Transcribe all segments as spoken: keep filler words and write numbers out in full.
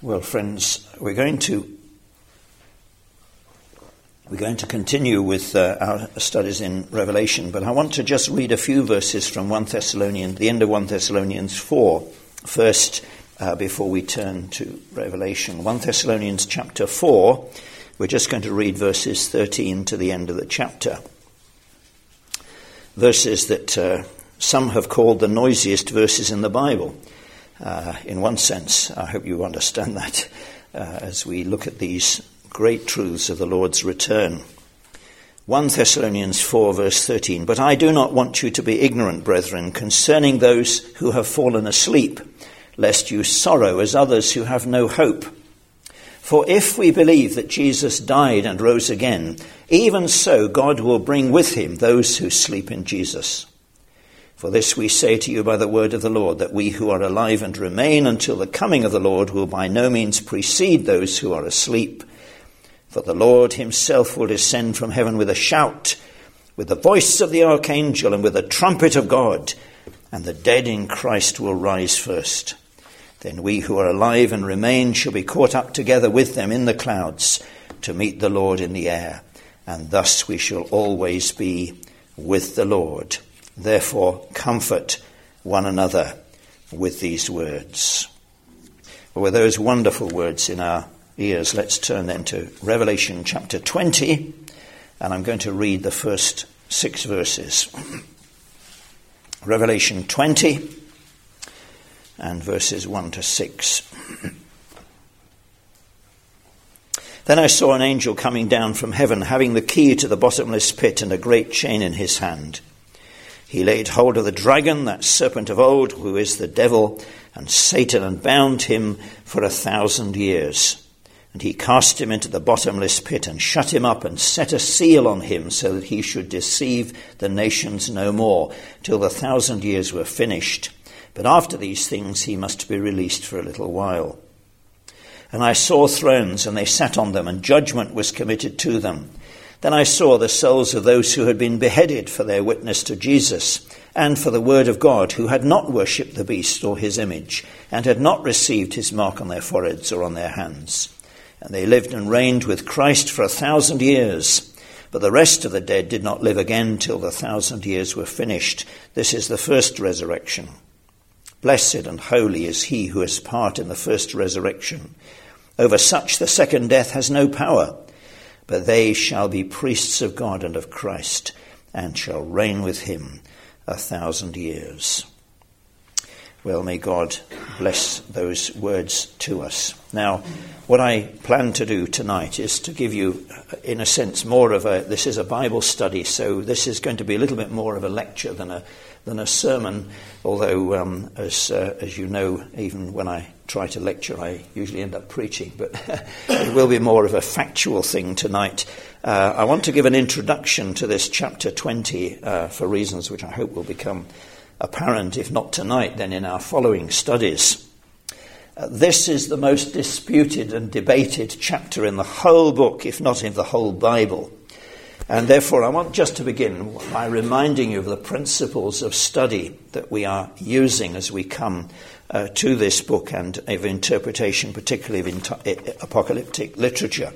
Well, friends, we're going to we're going to continue with uh, our studies in Revelation, but I want to just read a few verses from First Thessalonians, the end of First Thessalonians four, first, uh, before we turn to Revelation. First Thessalonians chapter four, we're just going to read verses thirteen to the end of the chapter. Verses that uh, some have called the noisiest verses in the Bible. Uh, in one sense, I hope you understand that uh, as we look at these great truths of the Lord's return. First Thessalonians four, verse thirteen, "But I do not want you to be ignorant, brethren, concerning those who have fallen asleep, lest you sorrow as others who have no hope. For if we believe that Jesus died and rose again, even so God will bring with him those who sleep in Jesus. For this we say to you by the word of the Lord, that we who are alive and remain until the coming of the Lord will by no means precede those who are asleep. For the Lord himself will descend from heaven with a shout, with the voice of the archangel, and with the trumpet of God, and the dead in Christ will rise first. Then we who are alive and remain shall be caught up together with them in the clouds to meet the Lord in the air, and thus we shall always be with the Lord. Therefore, comfort one another with these words." Well, with those wonderful words in our ears, let's turn then to Revelation chapter twenty, and I'm going to read the first six verses. Revelation twenty and verses one to six. "Then I saw an angel coming down from heaven, having the key to the bottomless pit and a great chain in his hand. He laid hold of the dragon, that serpent of old, who is the devil and Satan, and bound him for a thousand years. And he cast him into the bottomless pit and shut him up and set a seal on him, so that he should deceive the nations no more, till the thousand years were finished. But after these things he must be released for a little while. And I saw thrones, and they sat on them, and judgment was committed to them. Then I saw the souls of those who had been beheaded for their witness to Jesus and for the word of God, who had not worshipped the beast or his image, and had not received his mark on their foreheads or on their hands. And they lived and reigned with Christ for a thousand years. But the rest of the dead did not live again till the thousand years were finished. This is the first resurrection. Blessed and holy is he who has part in the first resurrection. Over such the second death has no power. But they shall be priests of God and of Christ, and shall reign with him a thousand years." Well, may God bless those words to us. Now, what I plan to do tonight is to give you, in a sense, more of a, this is a Bible study, so this is going to be a little bit more of a lecture than a than a sermon, although, um, as uh, as you know, even when I try to lecture, I usually end up preaching, but it will be more of a factual thing tonight. Uh, I want to give an introduction to this chapter twenty uh, for reasons which I hope will become apparent, if not tonight, then in our following studies. Uh, this is the most disputed and debated chapter in the whole book, if not in the whole Bible. And therefore, I want just to begin by reminding you of the principles of study that we are using as we come uh, to this book and of interpretation, particularly of int- apocalyptic literature.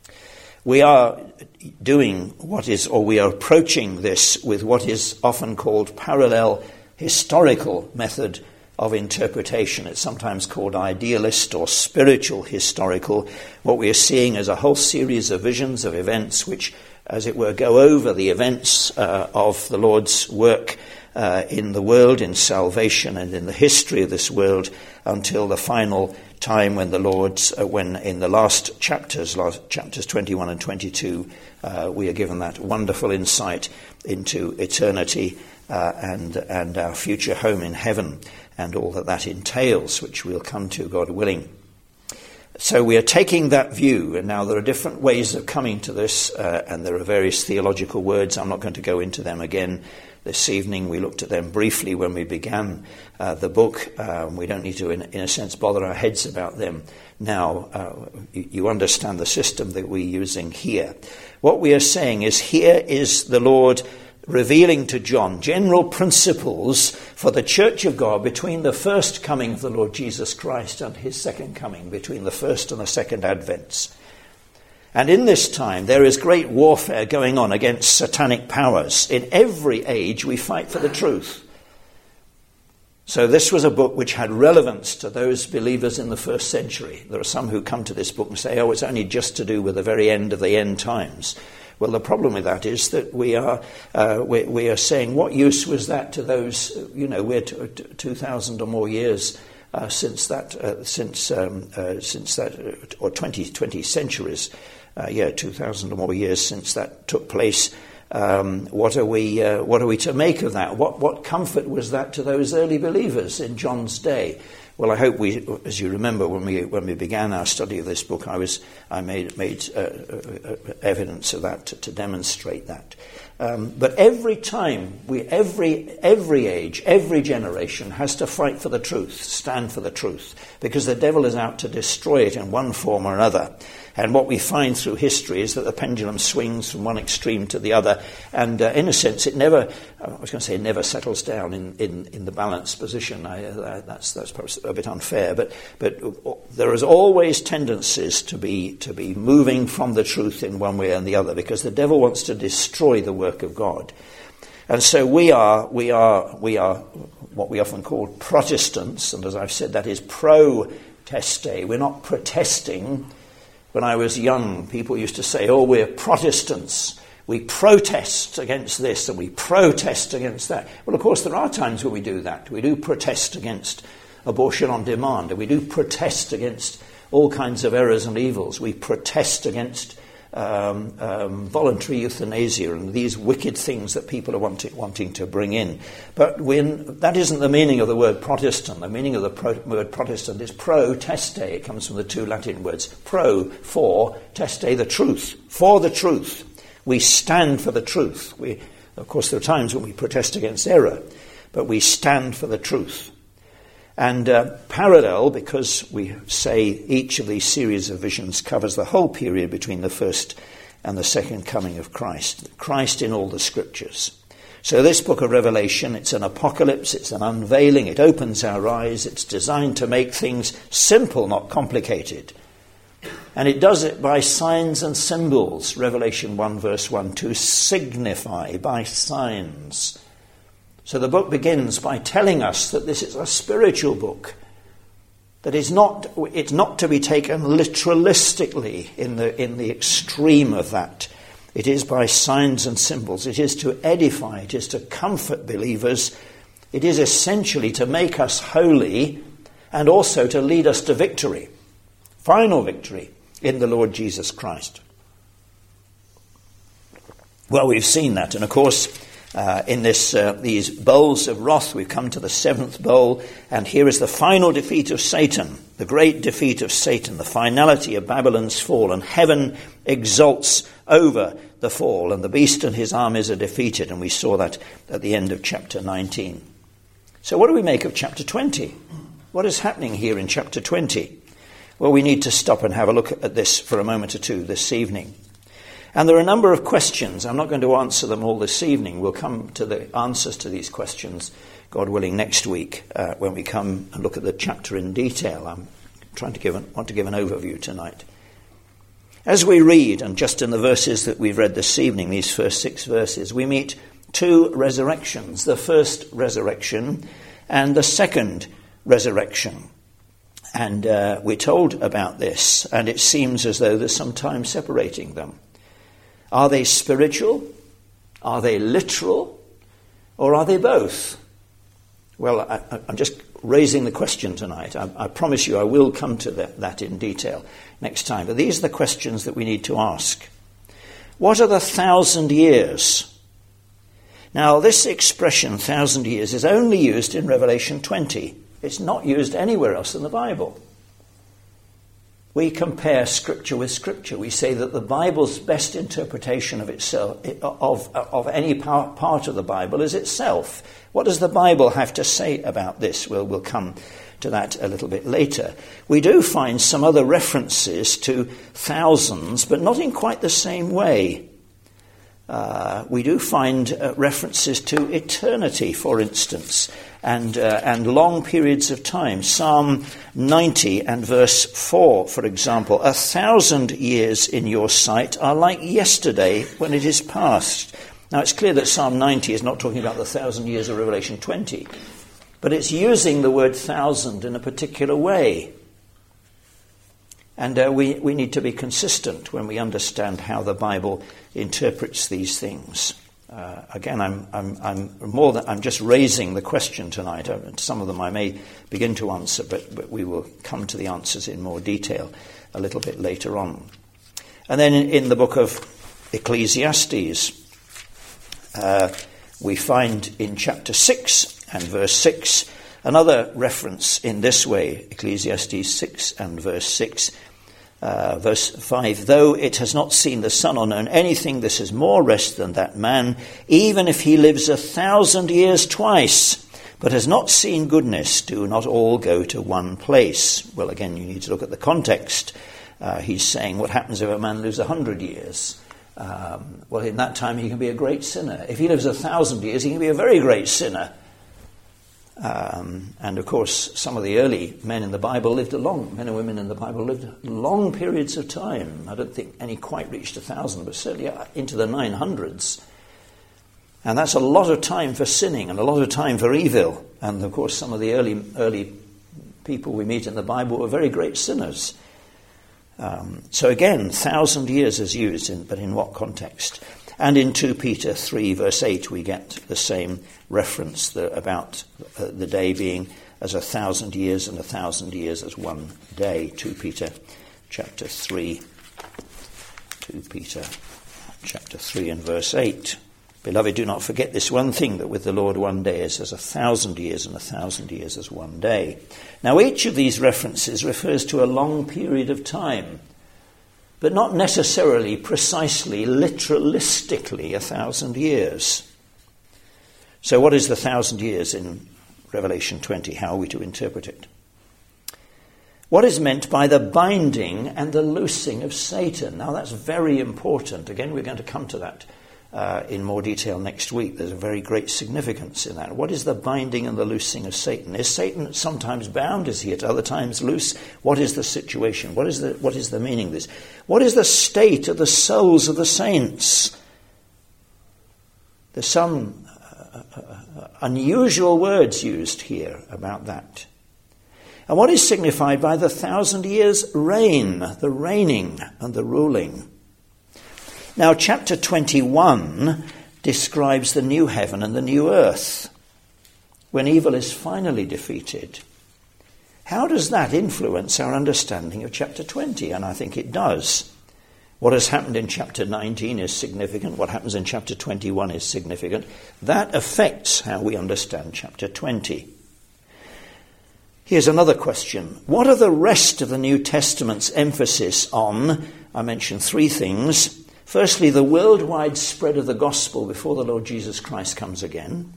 We are doing what is, or we are approaching this with what is often called parallel historical method of interpretation. It's sometimes called idealist or spiritual historical. What we are seeing is a whole series of visions of events which, as it were, go over the events uh, of the Lord's work uh, in the world, in salvation, and in the history of this world, until the final time when the Lord's, uh, when in the last chapters, last chapters twenty-one and twenty-two, uh, we are given that wonderful insight into eternity uh, and and our future home in heaven, and all that that entails, which we'll come to, God willing. So we are taking that view, and now there are different ways of coming to this, uh, and there are various theological words. I'm not going to go into them again this evening. We looked at them briefly when we began uh, the book. Um, we don't need to, in, in a sense, bother our heads about them now. Uh, you, you understand the system that we're using here. What we are saying is, here is the Lord revealing to John general principles for the church of God between the first coming of the Lord Jesus Christ and his second coming, between the first and the second advents. And in this time, there is great warfare going on against satanic powers. In every age, we fight for the truth. So this was a book which had relevance to those believers in the first century. There are some who come to this book and say, oh, it's only just to do with the very end of the end times. Well, the problem with that is that we are uh, we, we are saying, what use was that to those, you know, we're t- t- two thousand or more years uh, since that, uh, since um, uh, since that, uh, or twenty, twenty centuries, uh, yeah, two thousand or more years since that took place. Um, what are we? Uh, what are we to make of that? What what comfort was that to those early believers in John's day? Well, I hope we, as you remember, when we when we began our study of this book, I was I made made uh, uh, evidence of that to, to demonstrate that. Um, but every time we, every every age, every generation has to fight for the truth, stand for the truth, because the devil is out to destroy it in one form or another. And what we find through history is that the pendulum swings from one extreme to the other, and uh, in a sense, it never, I was going to say it never settles down in, in, in the balanced position. I, uh, that's that's perhaps a bit unfair, but but there is always tendencies to be to be moving from the truth in one way and the other, because the devil wants to destroy the work of God. And so we are we are we are what we often call Protestants, and as I've said, that is pro-teste. We're not protesting. When I was young, people used to say, oh, we're Protestants. We protest against this and we protest against that. Well, of course, there are times when we do that. We do protest against abortion on demand, and we do protest against all kinds of errors and evils. We protest against um, um, voluntary euthanasia and these wicked things that people are wanting, wanting to bring in. But when, that isn't the meaning of the word Protestant. The meaning of the pro, word Protestant is pro-teste. It comes from the two Latin words. Pro, for, teste, the truth. For the truth. We stand for the truth. We, of course, there are times when we protest against error, but we stand for the truth. And uh, parallel, because we say each of these series of visions covers the whole period between the first and the second coming of Christ. Christ in all the scriptures. So this book of Revelation, it's an apocalypse, it's an unveiling, it opens our eyes, it's designed to make things simple, not complicated. And it does it by signs and symbols. Revelation one verse one, to signify, by signs. So the book begins by telling us that this is a spiritual book, that is not, it's not to be taken literalistically in the in the extreme of that. It is by signs and symbols. It is to edify. It is to comfort believers. It is essentially to make us holy and also to lead us to victory, final victory in the Lord Jesus Christ. Well, we've seen that, and of course, Uh, in this uh, these bowls of wrath, we've come to the seventh bowl, and here is the final defeat of Satan, the great defeat of Satan, the finality of Babylon's fall, and heaven exults over the fall, and the beast and his armies are defeated, and we saw that at the end of chapter nineteen. So what do we make of chapter twenty? What is happening here in chapter twenty? Well, we need to stop and have a look at this for a moment or two this evening. And there are a number of questions. I'm not going to answer them all this evening. We'll come to the answers to these questions, God willing, next week uh, when we come and look at the chapter in detail. I'm trying to give an, want to give an overview tonight. As we read, and just in the verses that we've read this evening, these first six verses, we meet two resurrections. The first resurrection and the second resurrection. And uh, we're told about this, and it seems as though there's some time separating them. Are they spiritual? Are they literal? Or are they both? Well, I, I'm just raising the question tonight. I, I promise you I will come to that, that in detail next time. But these are the questions that we need to ask. What are the thousand years? Now, this expression, thousand years, is only used in Revelation twenty. It's not used anywhere else in the Bible. We compare Scripture with Scripture. We say that the Bible's best interpretation of itself, of, of any part, part of the Bible, is itself. What does the Bible have to say about this? Well, we'll come to that a little bit later. We do find some other references to thousands, but not in quite the same way. uh, we do find uh, references to eternity, for instance, and uh, and long periods of time. Psalm ninety and verse four, for example, a thousand years in your sight are like yesterday when it is past. Now, it's clear that Psalm ninety is not talking about the thousand years of Revelation twenty, but it's using the word thousand in a particular way. And uh, we, we need to be consistent when we understand how the Bible interprets these things. Uh, again, I'm, I'm, I'm more than I'm just raising the question tonight. Uh, some of them I may begin to answer, but, but we will come to the answers in more detail a little bit later on. And then in, in the book of Ecclesiastes, uh, we find in chapter six and verse six another reference in this way. Ecclesiastes six and verse six. Uh, verse five, though it has not seen the sun or known anything, this is more rest than that man, even if he lives a thousand years twice, but has not seen goodness, do not all go to one place. Well, again, you need to look at the context. Uh, he's saying, what happens if a man lives a hundred years? Um, well, in that time he can be a great sinner. If he lives a thousand years, he can be a very great sinner. Um, and of course, some of the early men in the Bible lived a long, men and women in the Bible lived long periods of time. I don't think any quite reached a thousand, but certainly into the nine hundreds. And that's a lot of time for sinning and a lot of time for evil. And of course, some of the early early people we meet in the Bible were very great sinners. Um, so again, thousand years is used, in, but in what context? And in Second Peter three, verse eight, we get the same reference the, about uh, the day being as a thousand years and a thousand years as one day. Second Peter chapter three, Second Peter chapter three and verse eight. Beloved, do not forget this one thing, that with the Lord one day is as a thousand years and a thousand years as one day. Now, each of these references refers to a long period of time, but not necessarily precisely, literalistically, a thousand years. So what is the thousand years in Revelation twenty? How are we to interpret it? What is meant by the binding and the loosing of Satan? Now that's very important. Again, we're going to come to that uh, in more detail next week. There's a very great significance in that. What is the binding and the loosing of Satan? Is Satan sometimes bound? Is he at other times loose? What is the situation? What is the what is the meaning of this? What is the state of the souls of the saints? There's some uh, uh, unusual words used here about that. And what is signified by the thousand years reign, the reigning and the ruling? Now, chapter twenty-one describes the new heaven and the new earth, when evil is finally defeated. How does that influence our understanding of chapter twenty? And I think it does. What has happened in chapter nineteen is significant. What happens in chapter twenty-one is significant. That affects how we understand chapter twenty. Here's another question. What are the rest of the New Testament's emphasis on? I mentioned three things. Firstly, the worldwide spread of the gospel before the Lord Jesus Christ comes again.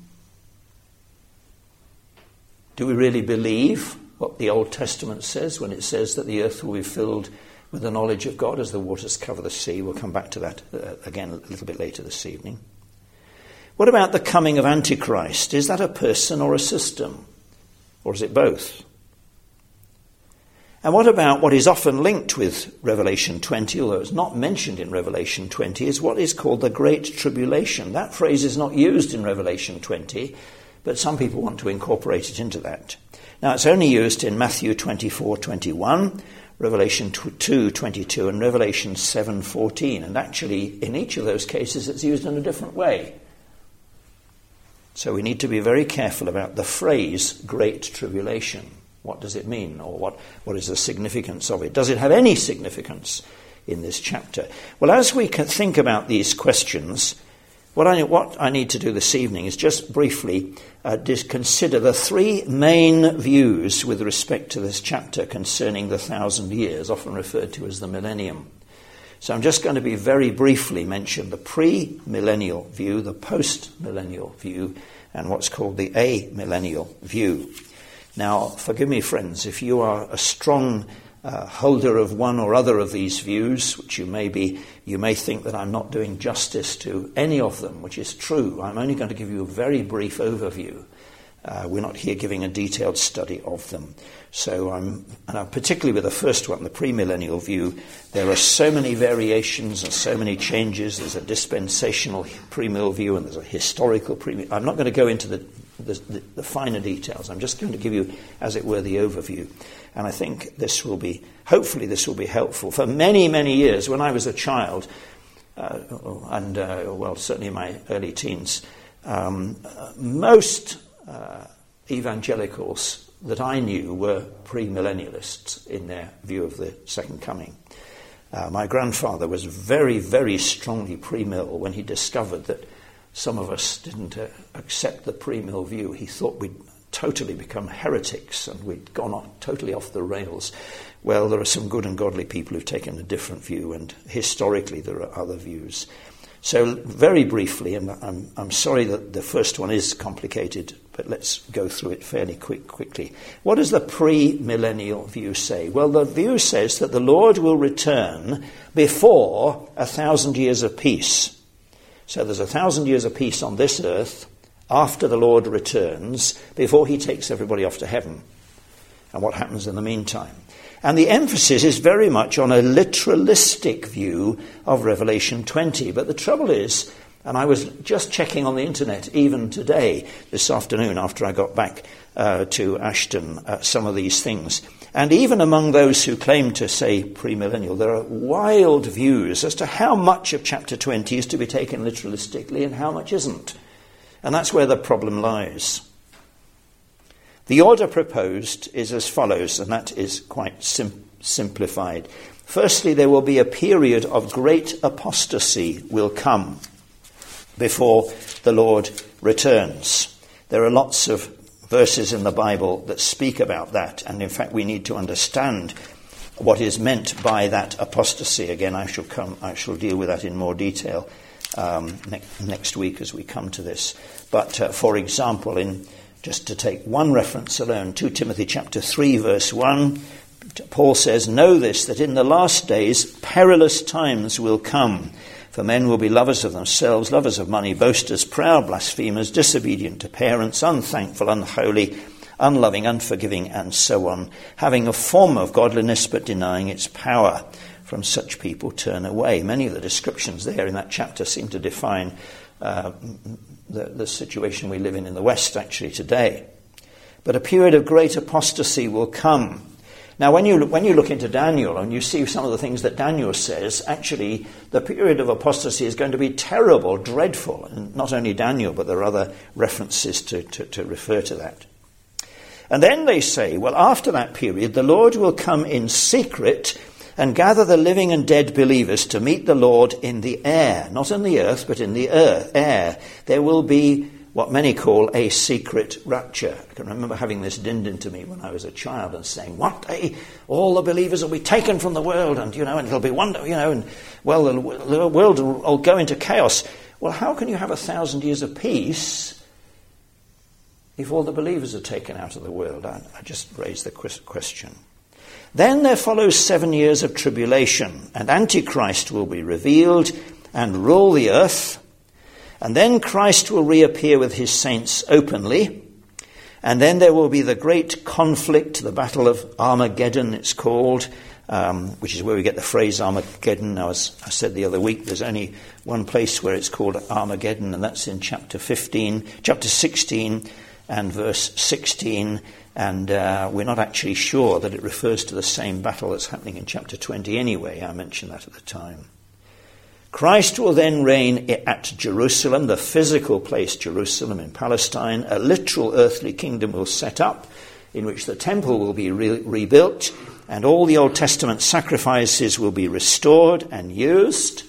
Do we really believe what the Old Testament says when it says that the earth will be filled with the knowledge of God as the waters cover the sea? We'll come back to that uh, again a little bit later this evening. What about the coming of Antichrist? Is that a person or a system? Or is it both? And what about what is often linked with Revelation twenty, although it's not mentioned in Revelation twenty, is what is called the Great Tribulation. That phrase is not used in Revelation twenty, but some people want to incorporate it into that. Now, it's only used in Matthew twenty-four twenty-one, Revelation two twenty-two, and Revelation seven fourteen. And actually, in each of those cases, it's used in a different way. So we need to be very careful about the phrase Great Tribulation. What does it mean? Or what, what is the significance of it? Does it have any significance in this chapter? Well, as we can think about these questions, what I, what I need to do this evening is just briefly uh, dis- consider the three main views with respect to this chapter concerning the thousand years, often referred to as the millennium. So I'm just going to be very briefly mention the pre-millennial view, the post-millennial view, and what's called the amillennial view. Now, forgive me, friends, if you are a strong uh, holder of one or other of these views, which you may be, you may think that I'm not doing justice to any of them, which is true. I'm only going to give you a very brief overview. Uh, we're not here giving a detailed study of them. So I'm, and I'm particularly with the first one, the premillennial view, there are so many variations and so many changes. There's a dispensational premill view and there's a historical premill. I'm not going to go into the, the, the, the finer details. I'm just going to give you, as it were, the overview. And I think this will be, hopefully this will be helpful. For many, many years, when I was a child, uh, and, uh, well, certainly in my early teens, um, most Uh, evangelicals that I knew were premillennialists in their view of the second coming. Uh, my grandfather was very, very strongly premill when he discovered that some of us didn't uh, accept the premill view. He thought we'd totally become heretics and we'd gone off, totally off the rails. Well, there are some good and godly people who've taken a different view, and historically there are other views. So very briefly, and I'm, I'm sorry that the first one is complicated, but let's go through it fairly quick, quickly. What does the pre-millennial view say? Well, the view says that the Lord will return before a thousand years of peace. So there's a thousand years of peace on this earth after the Lord returns, before he takes everybody off to heaven. And what happens in the meantime? And the emphasis is very much on a literalistic view of Revelation twenty. But the trouble is, and I was just checking on the internet even today, this afternoon, after I got back uh, to Ashton, uh, some of these things. And even among those who claim to say premillennial, there are wild views as to how much of chapter twenty is to be taken literalistically and how much isn't. And that's where the problem lies. The order proposed is as follows, and that is quite sim- simplified. Firstly, there will be a period of great apostasy will come before the Lord returns. There are lots of verses in the Bible that speak about that, and in fact we need to understand what is meant by that apostasy. Again, I shall come, I shall deal with that in more detail um, ne- next week as we come to this. But uh, for example, in just to take one reference alone, Second Timothy chapter three, verse one, Paul says, "Know this, that in the last days perilous times will come. For men will be lovers of themselves, lovers of money, boasters, proud, blasphemers, disobedient to parents, unthankful, unholy, unloving, unforgiving, and so on, having a form of godliness but denying its power. From such people turn away." Many of the descriptions there in that chapter seem to define uh, the, the situation we live in in the West actually today. But a period of great apostasy will come. Now, when you, when you look into Daniel and you see some of the things that Daniel says, actually the period of apostasy is going to be terrible, dreadful. And not only Daniel, but there are other references to, to, to refer to that. And then they say, well, after that period, the Lord will come in secret and gather the living and dead believers to meet the Lord in the air. Not in the earth, but in the air. There will be what many call a secret rapture. I can remember having this dinned into me when I was a child and saying, one day all the believers will be taken from the world, and, you know, and it'll be wonder, you know, and, well, the, the world will, will go into chaos. Well, how can you have a thousand years of peace if all the believers are taken out of the world? I, I just raised the question. Then there follows seven years of tribulation, and Antichrist will be revealed and rule the earth. And then Christ will reappear with his saints openly. And then there will be the great conflict, the Battle of Armageddon it's called, um, which is where we get the phrase Armageddon. Now, as I said the other week, there's only one place where it's called Armageddon, and that's in chapter fifteen, chapter sixteen and verse sixteen. And uh, we're not actually sure that it refers to the same battle that's happening in chapter twenty anyway. I mentioned that at the time. Christ will then reign at Jerusalem, the physical place Jerusalem in Palestine. A literal earthly kingdom will set up in which the temple will be re- rebuilt and all the Old Testament sacrifices will be restored and used.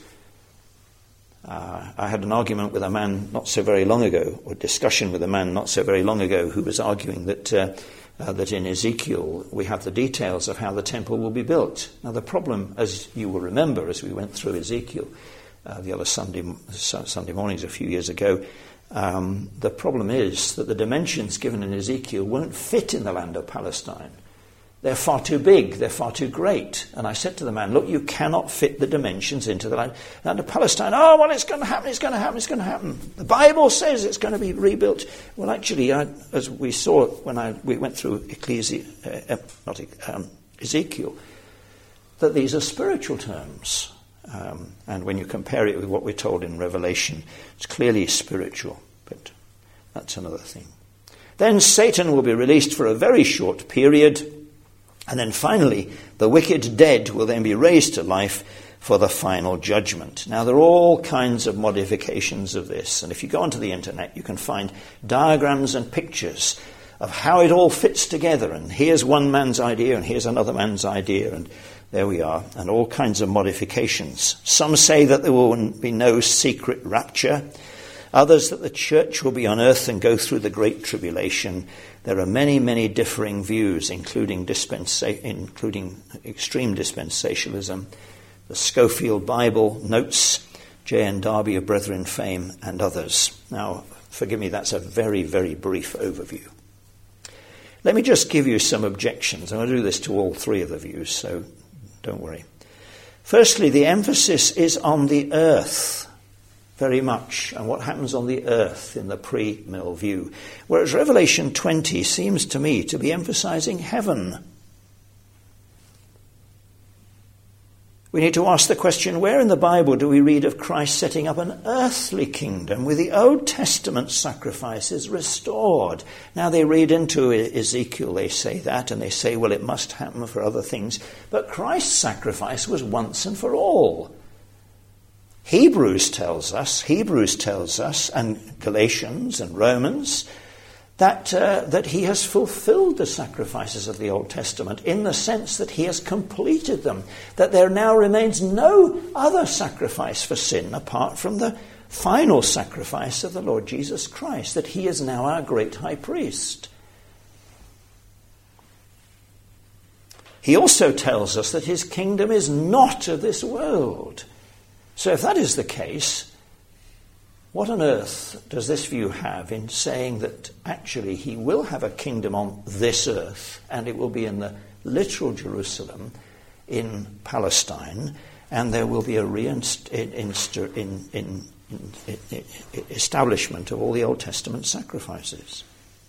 Uh, I had an argument with a man not so very long ago, or discussion with a man not so very long ago, who was arguing that uh, uh, that in Ezekiel we have the details of how the temple will be built. Now the problem, as you will remember, as we went through Ezekiel uh, the other Sunday Sunday mornings a few years ago, um, the problem is that the dimensions given in Ezekiel won't fit in the land of Palestine. they're far too big, they're far too great. And I said to the man, look, you cannot fit the dimensions into the land. Land of Palestine, oh, well, it's going to happen, it's going to happen, it's going to happen. The Bible says it's going to be rebuilt. Well, actually, I, as we saw when I we went through Ecclesi, uh, not, um, Ezekiel, that these are spiritual terms. Um, and when you compare it with what we're told in Revelation, it's clearly spiritual. But that's another thing. Then Satan will be released for a very short period. And then finally, the wicked dead will then be raised to life for the final judgment. Now, there are all kinds of modifications of this. And if you go onto the internet, you can find diagrams and pictures of how it all fits together. And here's one man's idea, and here's another man's idea. And there we are. And all kinds of modifications. Some say that there will be no secret rapture. Others that the church will be on earth and go through the great tribulation. There are many, many differing views, including dispensa- including extreme dispensationalism, the Schofield Bible, Notes, J N Darby of Brethren fame, and others. Now, forgive me, that's a very, very brief overview. Let me just give you some objections. I'm going to do this to all three of the views, so don't worry. Firstly, the emphasis is on the earth. Very much, and what happens on the earth in the pre-mill view. Whereas Revelation twenty seems to me to be emphasizing heaven. We need to ask the question, where in the Bible do we read of Christ setting up an earthly kingdom with the Old Testament sacrifices restored? Now they read into Ezekiel, they say that, and they say, well, it must happen for other things. But Christ's sacrifice was once and for all. Hebrews tells us, Hebrews tells us, and Galatians and Romans, that uh, that he has fulfilled the sacrifices of the Old Testament in the sense that he has completed them, that there now remains no other sacrifice for sin apart from the final sacrifice of the Lord Jesus Christ, that he is now our great high priest. He also tells us that his kingdom is not of this world. So if that is the case, what on earth does this view have in saying that actually he will have a kingdom on this earth, and it will be in the literal Jerusalem in Palestine, and there will be a re-inst- in, in, in, in, establishment of all the Old Testament sacrifices?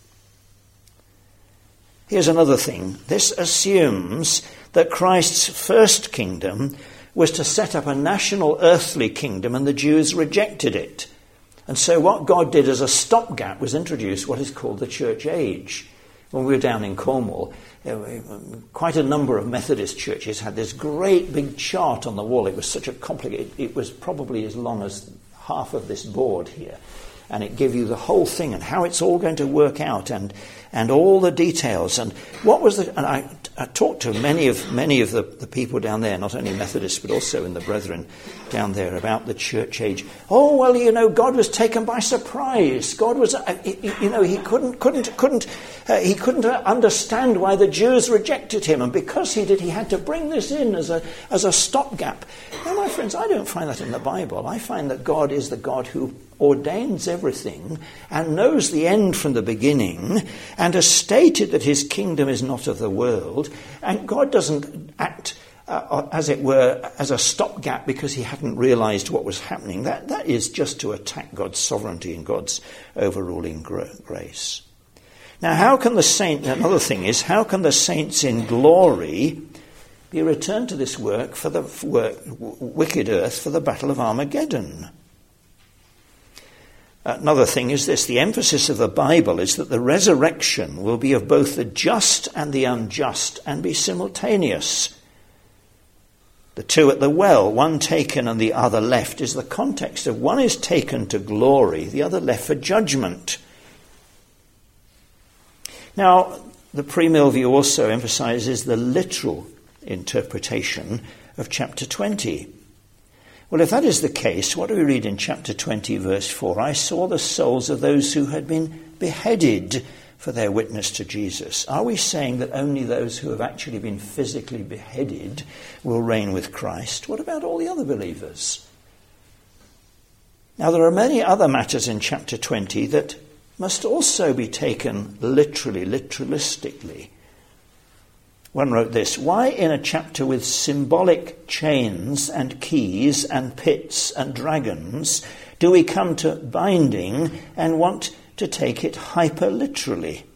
Here's another thing. This assumes that Christ's first kingdom was to set up a national earthly kingdom, and the Jews rejected it. And so what God did as a stopgap was introduce what is called the church age. When we were down in Cornwall, quite a number of Methodist churches had this great big chart on the wall. It was such a complicated, it was probably as long as half of this board here. And it gave you the whole thing and how it's all going to work out, and and all the details. And what was the... And I, I talked to many of many of the, the people down there, not only Methodists, but also in the Brethren down there, about the church age. Oh, well, you know, God was taken by surprise. God was, uh, you know, he couldn't, couldn't, couldn't, uh, he couldn't understand why the Jews rejected him. And because he did, he had to bring this in as a, as a stopgap. Now, my friends, I don't find that in the Bible. I find that God is the God who ordains everything and knows the end from the beginning, and has stated that his kingdom is not of the world, and God doesn't act uh, as it were as a stopgap because he hadn't realized what was happening. That that is just to attack God's sovereignty and God's overruling gra- grace. Now, how can the saint another thing is how can the saints in glory be returned to this work for the work, wicked earth for the battle of Armageddon? Another thing is this: the emphasis of the Bible is that the resurrection will be of both the just and the unjust and be simultaneous. The two at the well, one taken and the other left, is the context of one is taken to glory, the other left for judgment. Now, the pre-mill view also emphasizes the literal interpretation of chapter twenty. Well, if that is the case, what do we read in chapter twenty, verse four? I saw the souls of those who had been beheaded for their witness to Jesus. Are we saying that only those who have actually been physically beheaded will reign with Christ? What about all the other believers? Now, there are many other matters in chapter twenty that must also be taken literally, literalistically. One wrote this: why in a chapter with symbolic chains and keys and pits and dragons do we come to binding and want to take it hyper-literally?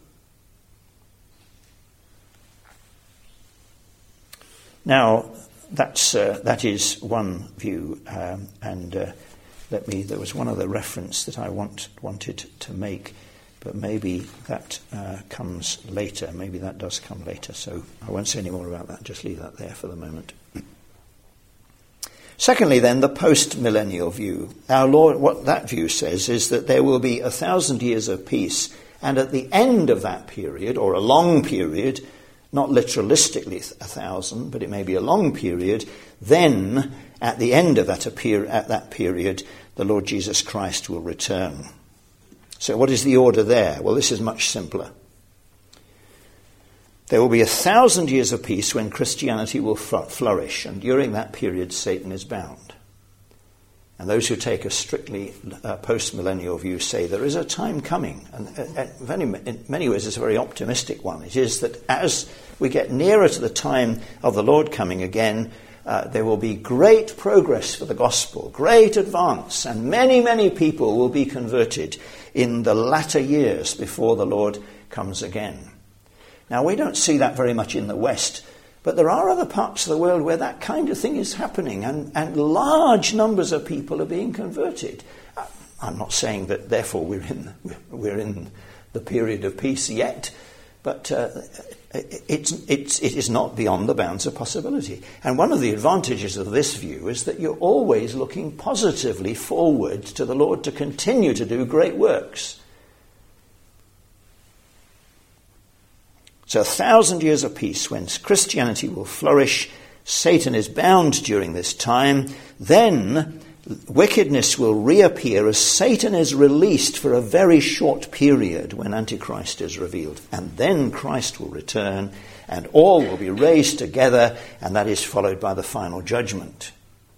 Now, that's uh, that is one view, um, and uh, let me. There was one other reference that I want wanted to make, but maybe that uh, comes later. Maybe that does come later. So I won't say any more about that. Just leave that there for the moment. Secondly, then, the post-millennial view. Our Lord, what that view says is that there will be a thousand years of peace, and at the end of that period, or a long period, not literalistically a thousand, but it may be a long period, then at the end of that, appear, at that period, the Lord Jesus Christ will return. So what is the order there? Well, this is much simpler. There will be a thousand years of peace when Christianity will flourish, and during that period Satan is bound. And those who take a strictly uh, post-millennial view say there is a time coming, and uh, very, in many ways it's a very optimistic one. It is that as we get nearer to the time of the Lord coming again, uh, there will be great progress for the gospel, great advance, and many, many people will be converted in the latter years before the Lord comes again. Now, we don't see that very much in the West, but there are other parts of the world where that kind of thing is happening, and, and large numbers of people are being converted. I'm not saying that, therefore, we're in we're in the period of peace yet, but uh, it's it's it is not beyond the bounds of possibility. And one of the advantages of this view is that you're always looking positively forward to the Lord to continue to do great works. So a thousand years of peace when Christianity will flourish. Satan is bound during this time. Then wickedness will reappear as Satan is released for a very short period when Antichrist is revealed. And then Christ will return and all will be raised together, and that is followed by the final judgment.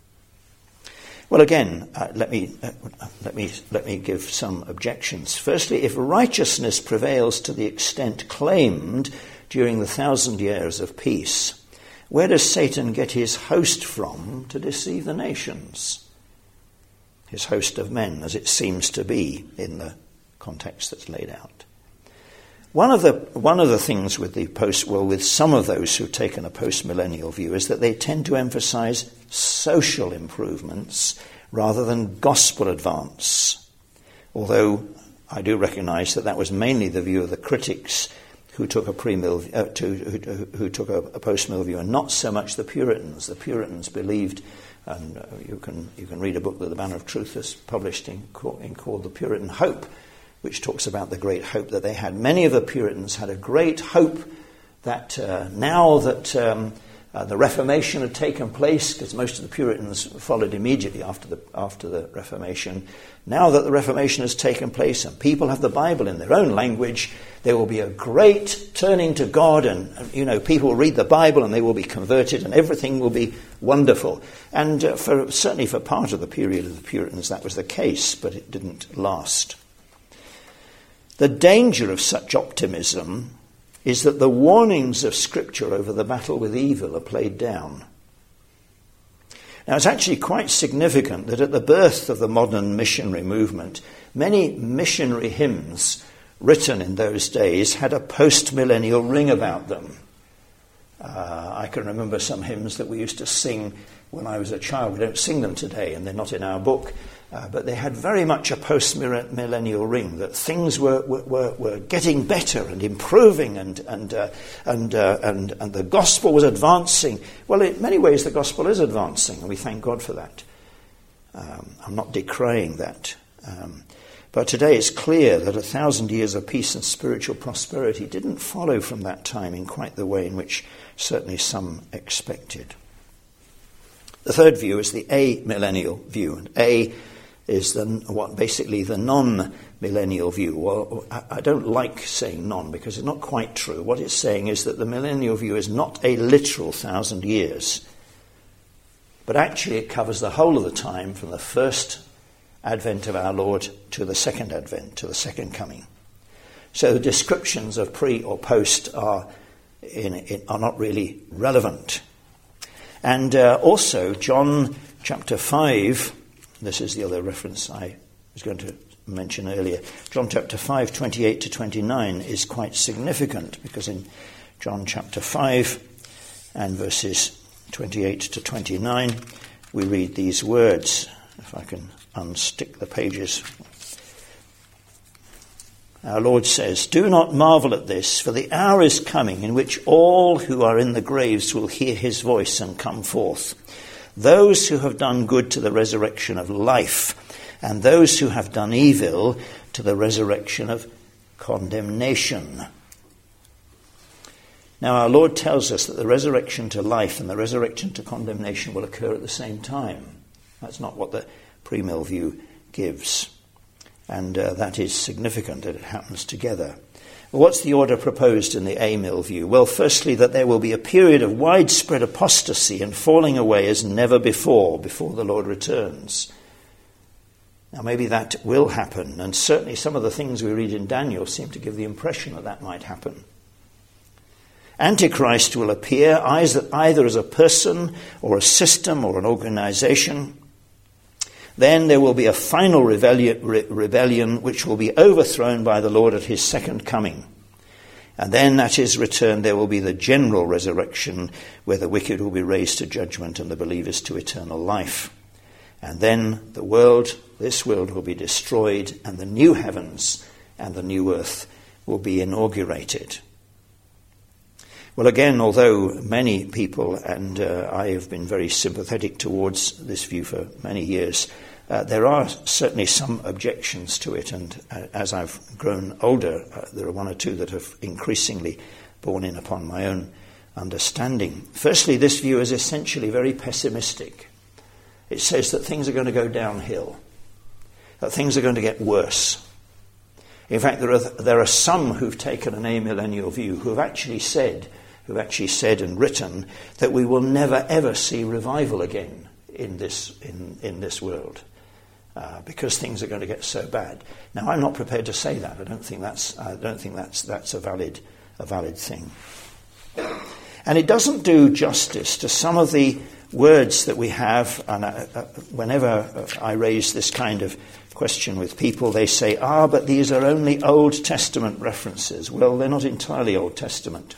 Well, again, uh, let me uh, let me let me give some objections. Firstly, if righteousness prevails to the extent claimed during the thousand years of peace, where does Satan get his host from to deceive the nations? His host of men, as it seems to be in the context that's laid out. One of the one of the things with the post, well, with some of those who've taken a post-millennial view, is that they tend to emphasize social improvements rather than gospel advance. Although I do recognize that that was mainly the view of the critics who took a pre-mill, uh, to, who, who took a, a post-mill view, and not so much the Puritans. The Puritans believed, and uh, you can you can read a book that the Banner of Truth has published in, in called The Puritan Hope, which talks about the great hope that they had. Many of the Puritans had a great hope that uh, now that um, uh, the Reformation had taken place, because most of the Puritans followed immediately after the after the Reformation, now that the Reformation has taken place and people have the Bible in their own language, there will be a great turning to God, and, you know, people will read the Bible and they will be converted and everything will be wonderful. And uh, for certainly for part of the period of the Puritans that was the case, but it didn't last. The danger of such optimism is that the warnings of Scripture over the battle with evil are played down. Now, it's actually quite significant that at the birth of the modern missionary movement, many missionary hymns written in those days had a post-millennial ring about them. Uh, I can remember some hymns that we used to sing when I was a child. We don't sing them today, and they're not in our book. Uh, but they had very much a post-millennial ring, that things were, were, were getting better and improving, and and, uh, and, uh, and and the gospel was advancing. Well, in many ways the gospel is advancing, and we thank God for that. Um, I'm not decrying that. Um, but today it's clear that a thousand years of peace and spiritual prosperity didn't follow from that time in quite the way in which certainly some expected. The third view is the amillennial view, and A is the, what basically the non-millennial view. Well, I don't like saying non because it's not quite true. What it's saying is that the millennial view is not a literal thousand years, but actually it covers the whole of the time from the first advent of our Lord to the second advent, to the second coming. So the descriptions of pre or post are in, in, are not really relevant. And uh, also, John chapter five, this is the other reference I was going to mention earlier. John chapter five, twenty-eight to twenty-nine is quite significant, because in John chapter five and verses twenty-eight to twenty-nine, we read these words. If I can unstick the pages. Our Lord says, "Do not marvel at this, for the hour is coming in which all who are in the graves will hear his voice and come forth. Those who have done good to the resurrection of life, and those who have done evil to the resurrection of condemnation." Now our Lord tells us that the resurrection to life and the resurrection to condemnation will occur at the same time. That's not what the premill view gives. And uh, that is significant that it happens together. Well, what's the order proposed in the amill view? Well, firstly, that there will be a period of widespread apostasy and falling away as never before, before the Lord returns. Now, maybe that will happen, and certainly some of the things we read in Daniel seem to give the impression that that might happen. Antichrist will appear either as a person or a system or an organization. Then there will be a final rebellion, re- rebellion which will be overthrown by the Lord at his second coming. And then at his return there will be the general resurrection, where the wicked will be raised to judgment and the believers to eternal life. And then the world, this world, will be destroyed, and the new heavens and the new earth will be inaugurated. Well, again, although many people, and uh, I have been very sympathetic towards this view for many years, uh, there are certainly some objections to it, and uh, as I've grown older, uh, there are one or two that have increasingly borne in upon my own understanding. Firstly, this view is essentially very pessimistic. It says that things are going to go downhill, that things are going to get worse. In fact, there are there are some who've taken an amillennial view who have actually said, who've actually said and written that we will never ever see revival again in this in, in this world uh, because things are going to get so bad. Now, I'm not prepared to say that. I don't think that's I don't think that's that's a valid a valid thing. And it doesn't do justice to some of the words that we have. And uh, uh, whenever I raise this kind of question with people, they say, ah, but these are only Old Testament references. Well, they're not entirely Old Testament.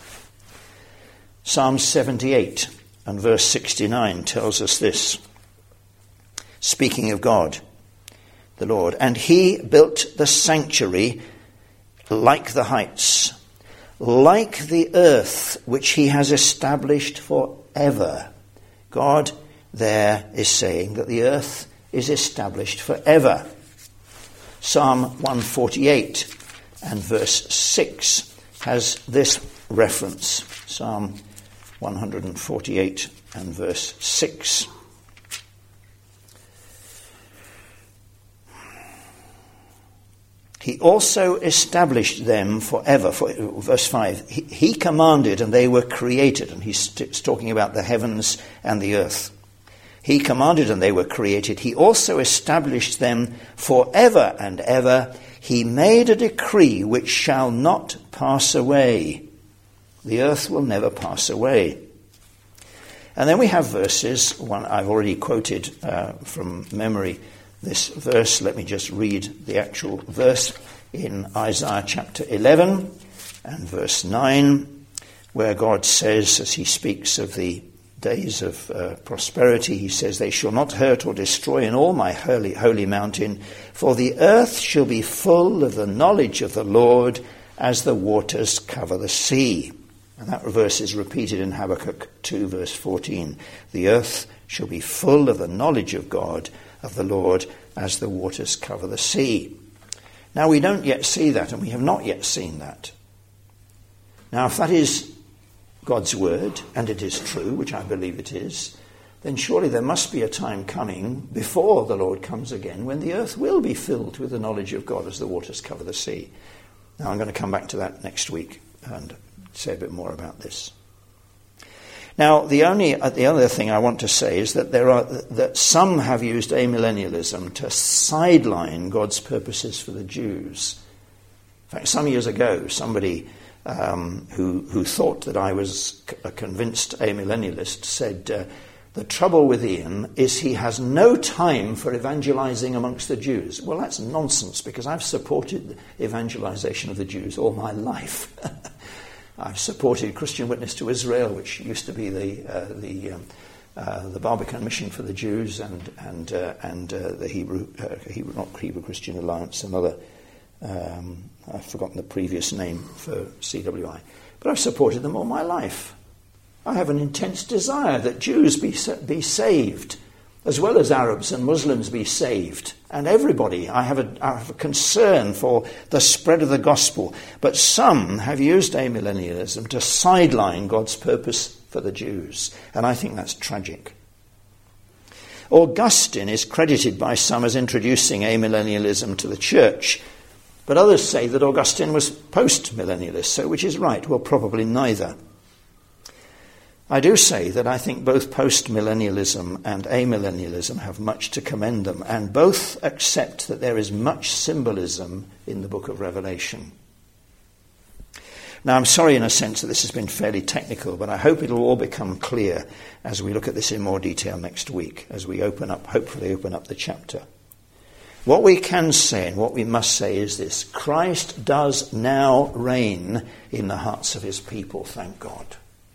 Psalm seventy-eight and verse sixty-nine tells us this, speaking of God, the Lord, "And he built the sanctuary like the heights, like the earth which he has established forever." God there is saying that the earth is established forever. Psalm one forty-eight and verse six has this reference. Psalm one forty-eight and verse six. He also established them forever. For, verse five, he, he commanded and they were created. And he's t- talking about the heavens and the earth. He commanded and they were created. He also established them forever and ever. He made a decree which shall not pass away. The earth will never pass away. And then we have verses, one I've already quoted uh, from memory this verse. Let me just read the actual verse in Isaiah chapter eleven and verse nine, where God says, as he speaks of the days of uh, prosperity, he says, "They shall not hurt or destroy in all my holy, holy mountain, for the earth shall be full of the knowledge of the Lord as the waters cover the sea." And that verse is repeated in Habakkuk two, verse fourteen. "The earth shall be full of the knowledge of God, of the Lord, as the waters cover the sea." Now, we don't yet see that, and we have not yet seen that. Now, if that is God's word, and it is true, which I believe it is, then surely there must be a time coming before the Lord comes again when the earth will be filled with the knowledge of God as the waters cover the sea. Now, I'm going to come back to that next week and say a bit more about this. Now, the only uh, the other thing I want to say is that there are that some have used amillennialism to sideline God's purposes for the Jews. In fact, some years ago, somebody um, who, who thought that I was a convinced amillennialist, said, uh, the trouble with Ian is he has no time for evangelizing amongst the Jews. Well, that's nonsense, because I've supported evangelization of the Jews all my life. I've supported Christian Witness to Israel, which used to be the uh, the um, uh, the Barbican Mission for the Jews, and and uh, and uh, the Hebrew, uh, Hebrew not Hebrew Christian Alliance, another um, I've forgotten the previous name for C W I, but I've supported them all my life. I have an intense desire that Jews be be saved, as well as Arabs and Muslims be saved, and everybody. I have a, I have a concern for the spread of the gospel. But some have used amillennialism to sideline God's purpose for the Jews, and I think that's tragic. Augustine is credited by some as introducing amillennialism to the church, but others say that Augustine was post-millennialist, so which is right? Well, probably neither. I do say that I think both post-millennialism and amillennialism have much to commend them, and both accept that there is much symbolism in the book of Revelation. Now, I'm sorry in a sense that this has been fairly technical, but I hope it'll all become clear as we look at this in more detail next week, as we open up, hopefully open up the chapter. What we can say and what we must say is this: Christ does now reign in the hearts of his people, thank God.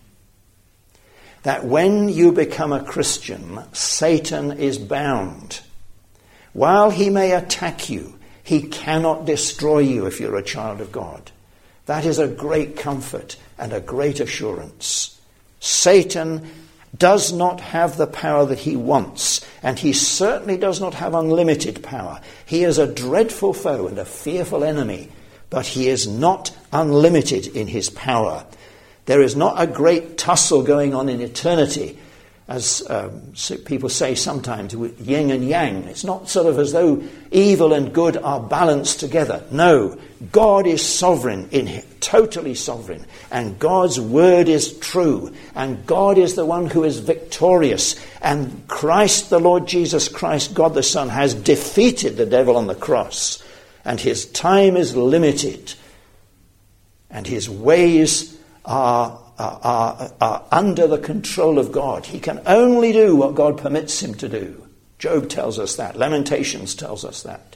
That when you become a Christian, Satan is bound. While he may attack you, he cannot destroy you if you're a child of God. That is a great comfort and a great assurance. Satan does not have the power that he wants, and he certainly does not have unlimited power. He is a dreadful foe and a fearful enemy, but he is not unlimited in his power. There is not a great tussle going on in eternity, as um, people say sometimes, with yin and yang. It's not sort of as though evil and good are balanced together. No, God is sovereign, in him, totally sovereign, and God's word is true, and God is the one who is victorious, and Christ, the Lord Jesus Christ, God the Son, has defeated the devil on the cross, and his time is limited, and his ways Are, are, are under the control of God. He can only do what God permits him to do. Job tells us that. Lamentations tells us that.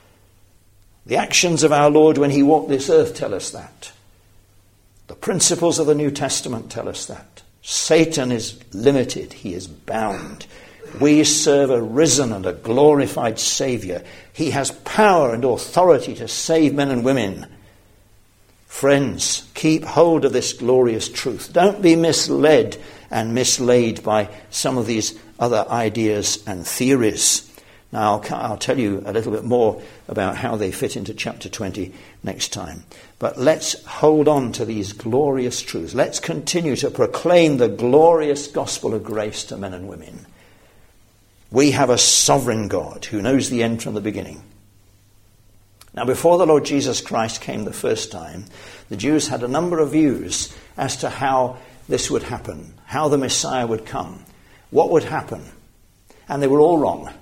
The actions of our Lord when he walked this earth tell us that. The principles of the New Testament tell us that. Satan is limited. He is bound. We serve a risen and a glorified Saviour. He has power and authority to save men and women. Friends, keep hold of this glorious truth. Don't be misled and mislaid by some of these other ideas and theories. Now, I'll, I'll tell you a little bit more about how they fit into chapter twenty next time. But let's hold on to these glorious truths. Let's continue to proclaim the glorious gospel of grace to men and women. We have a sovereign God who knows the end from the beginning. Now, before the Lord Jesus Christ came the first time, the Jews had a number of views as to how this would happen, how the Messiah would come, what would happen. And they were all wrong.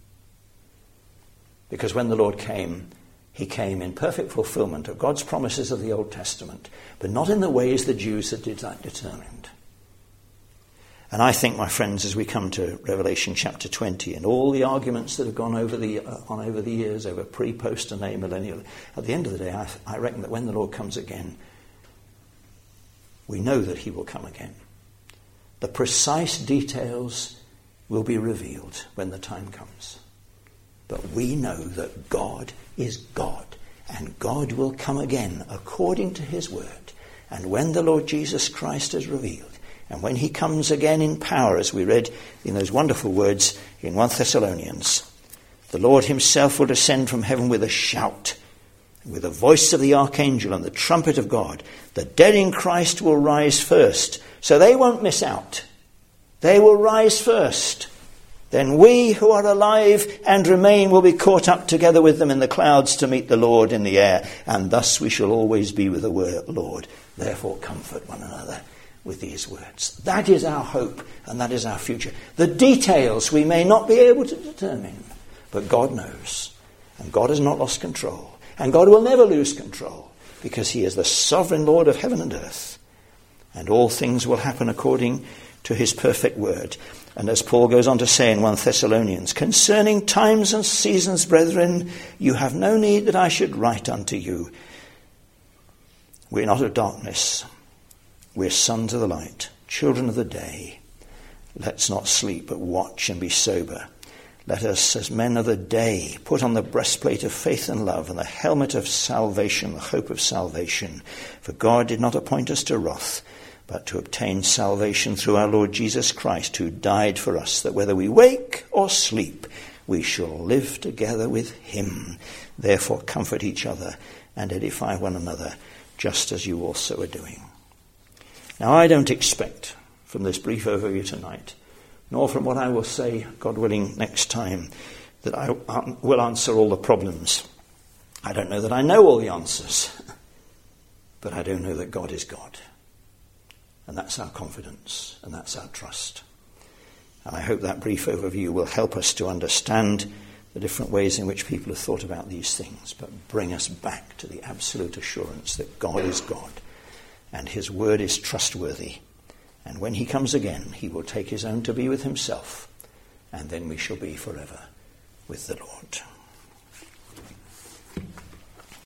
Because when the Lord came, he came in perfect fulfillment of God's promises of the Old Testament, but not in the ways the Jews had determined. And I think, my friends, as we come to Revelation chapter twenty and all the arguments that have gone over the uh, on over the years, over pre, post and amillennial, at the end of the day, I, I reckon that when the Lord comes again, we know that he will come again. The precise details will be revealed when the time comes. But we know that God is God, and God will come again according to his word. And when the Lord Jesus Christ is revealed, and when he comes again in power, as we read in those wonderful words in First Thessalonians, the Lord himself will descend from heaven with a shout, with the voice of the archangel and the trumpet of God. The dead in Christ will rise first. So they won't miss out. They will rise first. Then we who are alive and remain will be caught up together with them in the clouds to meet the Lord in the air. And thus we shall always be with the Lord. Therefore comfort one another with these words. That is our hope and that is our future. The details we may not be able to determine, but God knows. And God has not lost control. And God will never lose control. because he is the sovereign Lord of heaven and earth, and all things will happen according to his perfect word. And as Paul goes on to say in First Thessalonians, concerning times and seasons, brethren, you have no need that I should write unto you. We're not of darkness. We're sons of the light, children of the day. Let's not sleep, but watch and be sober. Let us, as men of the day, put on the breastplate of faith and love and the helmet of salvation, the hope of salvation. For God did not appoint us to wrath, but to obtain salvation through our Lord Jesus Christ, who died for us, that whether we wake or sleep, we shall live together with him. Therefore comfort each other and edify one another, just as you also are doing. Now, I don't expect from this brief overview tonight, nor from what I will say, God willing, next time, that I will answer all the problems. I don't know that I know all the answers, but I do know that God is God. And that's our confidence, and that's our trust. And I hope that brief overview will help us to understand the different ways in which people have thought about these things, but bring us back to the absolute assurance that God is God, and his word is trustworthy. And when he comes again, he will take his own to be with himself, and then we shall be forever with the Lord.